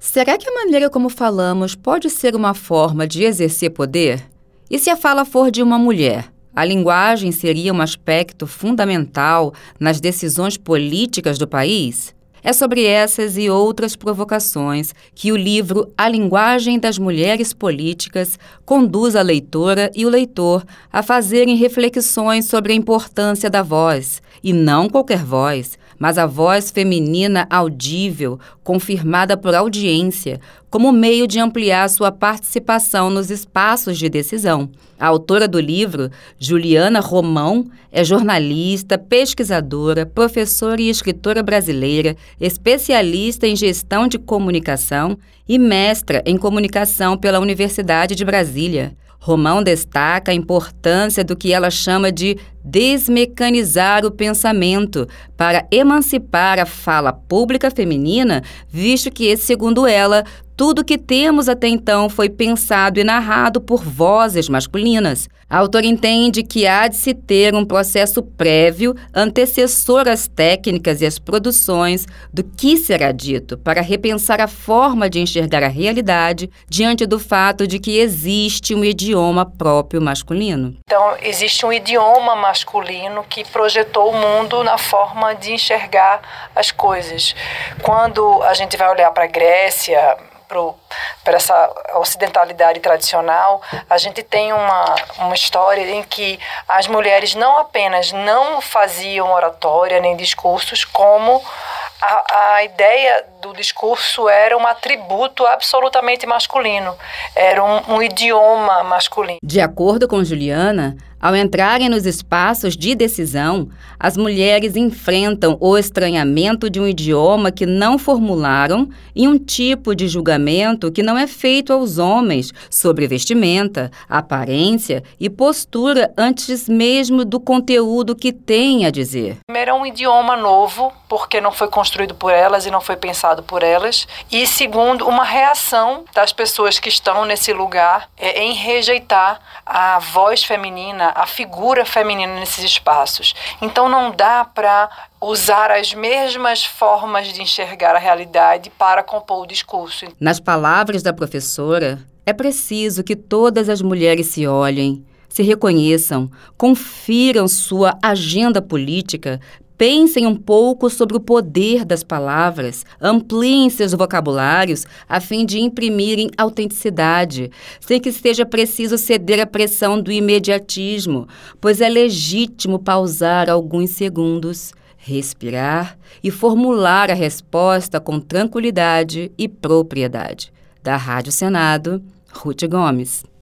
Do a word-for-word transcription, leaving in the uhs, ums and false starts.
Será que a maneira como falamos pode ser uma forma de exercer poder? E se a fala for de uma mulher? A linguagem seria um aspecto fundamental nas decisões políticas do país? É sobre essas e outras provocações que o livro A Linguagem das Mulheres Políticas conduz a leitora e o leitor a fazerem reflexões sobre a importância da voz, e não qualquer voz, mas a voz feminina audível, confirmada por audiência, como meio de ampliar sua participação nos espaços de decisão. A autora do livro, Juliana Romão, é jornalista, pesquisadora, professora e escritora brasileira, especialista em gestão de comunicação e mestra em comunicação pela Universidade de Brasília. Romão destaca a importância do que ela chama de desmecanizar o pensamento para emancipar a fala pública feminina, visto que, segundo ela, tudo que temos até então foi pensado e narrado por vozes masculinas. A autora entende que há de se ter um processo prévio, antecessor às técnicas e às produções do que será dito, para repensar a forma de enxergar a realidade diante do fato de que existe um idioma próprio masculino. Então, existe um idioma masculino que projetou o mundo na forma de enxergar as coisas. Quando a gente vai olhar para a Grécia, para essa ocidentalidade tradicional, a gente tem uma, uma história em que as mulheres não apenas não faziam oratória nem discursos, como a, a ideia do discurso era um atributo absolutamente masculino, era um, um idioma masculino. De acordo com Juliana, ao entrarem nos espaços de decisão, as mulheres enfrentam o estranhamento de um idioma que não formularam e um tipo de julgamento que não é feito aos homens sobre vestimenta, aparência e postura antes mesmo do conteúdo que têm a dizer. Primeiro, é um idioma novo, porque não foi construído por elas e não foi pensado por elas. E segundo, uma reação das pessoas que estão nesse lugar é em rejeitar a voz feminina, a figura feminina nesses espaços. Então não dá para usar as mesmas formas de enxergar a realidade para compor o discurso. Nas palavras da professora, é preciso que todas as mulheres se olhem, se reconheçam, confiram sua agenda política, pensem um pouco sobre o poder das palavras, ampliem seus vocabulários a fim de imprimirem autenticidade, sem que seja preciso ceder à pressão do imediatismo, pois é legítimo pausar alguns segundos, respirar e formular a resposta com tranquilidade e propriedade. Da Rádio Senado, Ruth Gomes.